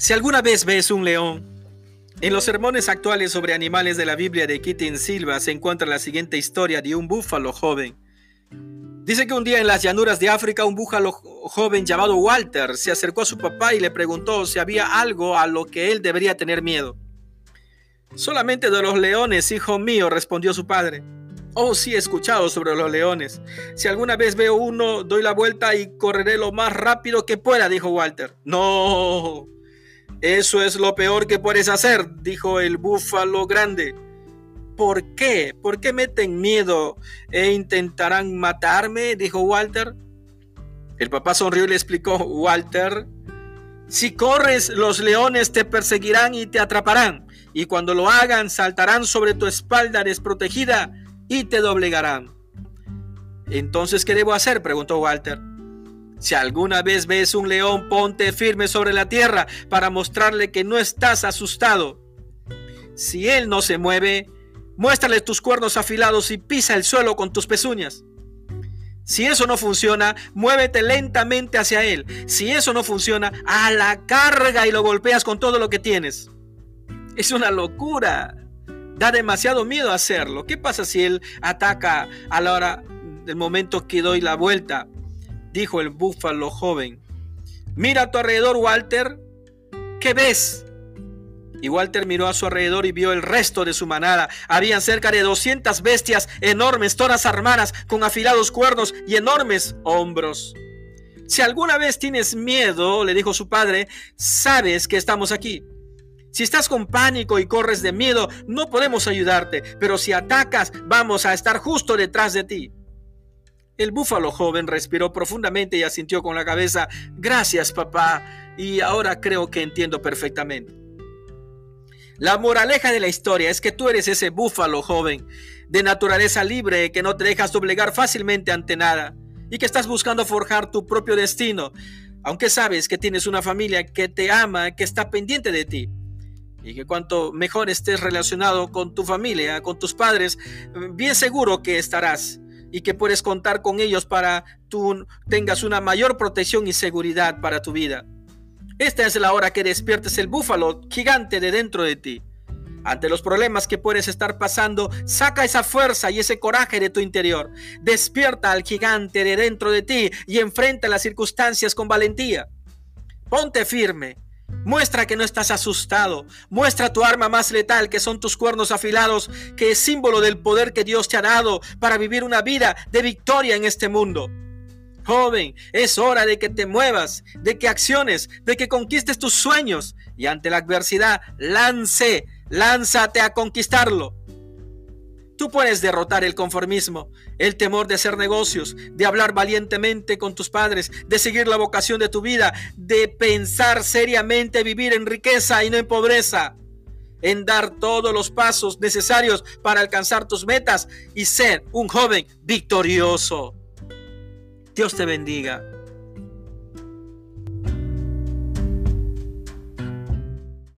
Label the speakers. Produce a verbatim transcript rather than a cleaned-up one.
Speaker 1: Si alguna vez ves un león, en los sermones actuales sobre animales de la Biblia de Keaton Silva se encuentra la siguiente historia de un búfalo joven. Dice que un día en las llanuras de África un búfalo joven llamado Walter se acercó a su papá y le preguntó si había algo a lo que él debería tener miedo. Solamente de los leones, hijo mío, respondió su padre. Oh, sí, he escuchado sobre los leones. Si alguna vez veo uno, doy la vuelta y correré lo más rápido que pueda, dijo Walter. No, eso es lo peor que puedes hacer, dijo el búfalo grande. ¿Por qué? ¿Por qué meten miedo e intentarán matarme?, dijo Walter. El papá sonrió y le explicó: Walter, si corres, los leones te perseguirán y te atraparán, y cuando lo hagan, saltarán sobre tu espalda desprotegida y te doblegarán. Entonces, ¿qué debo hacer?, preguntó Walter. Si alguna vez ves un león, ponte firme sobre la tierra para mostrarle que no estás asustado. Si él no se mueve, muéstrale tus cuernos afilados y pisa el suelo con tus pezuñas. Si eso no funciona, muévete lentamente hacia él. Si eso no funciona, a la carga y lo golpeas con todo lo que tienes. Es una locura. Da demasiado miedo hacerlo. ¿Qué pasa si él ataca a la hora del momento que doy la vuelta?, dijo el búfalo joven. Mira a tu alrededor, Walter. ¿Qué ves? Y Walter miró a su alrededor y vio el resto de su manada. Habían cerca de doscientas bestias enormes, todas armadas, con afilados cuernos y enormes hombros. Si alguna vez tienes miedo, le dijo su padre, sabes que estamos aquí. Si estás con pánico y corres de miedo, no podemos ayudarte, pero si atacas, vamos a estar justo detrás de ti. El búfalo joven respiró profundamente y asintió con la cabeza. Gracias, papá, y ahora creo que entiendo perfectamente. La moraleja de la historia es que tú eres ese búfalo joven, de naturaleza libre, que no te dejas doblegar fácilmente ante nada, y que estás buscando forjar tu propio destino, aunque sabes que tienes una familia que te ama, que está pendiente de ti, y que cuanto mejor estés relacionado con tu familia, con tus padres, bien seguro que estarás, y que puedes contar con ellos para que tú tengas una mayor protección y seguridad para tu vida. Esta es la hora que despiertes el búfalo gigante de dentro de ti. Ante los problemas que puedes estar pasando, saca esa fuerza y ese coraje de tu interior. Despierta al gigante de dentro de ti y enfrenta las circunstancias con valentía. Ponte firme. Muestra que no estás asustado. Muestra tu arma más letal, que son tus cuernos afilados, que es símbolo del poder que Dios te ha dado para vivir una vida de victoria en este mundo. Joven, es hora de que te muevas, de que acciones, de que conquistes tus sueños y ante la adversidad, lance, lánzate a conquistarlo. Tú puedes derrotar el conformismo, el temor de hacer negocios, de hablar valientemente con tus padres, de seguir la vocación de tu vida, de pensar seriamente vivir en riqueza y no en pobreza, en dar todos los pasos necesarios para alcanzar tus metas y ser un joven victorioso. Dios te bendiga.